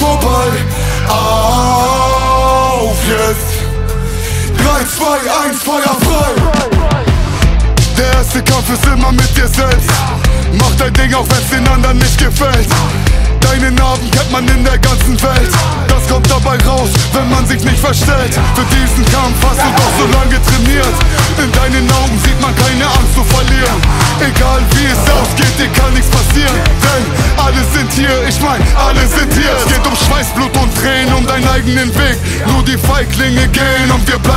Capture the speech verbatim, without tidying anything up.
vorbei. Auf jetzt! drei, zwei, eins, Feuer frei! Der erste Kampf ist immer mit dir selbst. Mach dein Ding, auch wenn's den anderen nicht gefällt. Deine Narben kennt man in der ganzen Welt. Das kommt dabei raus, wenn man sich nicht verstellt. Für diesen Kampf hast du doch so lange trainiert. In deinen Augen sieht man keine Angst zu verlieren. Egal wie es ausgeht,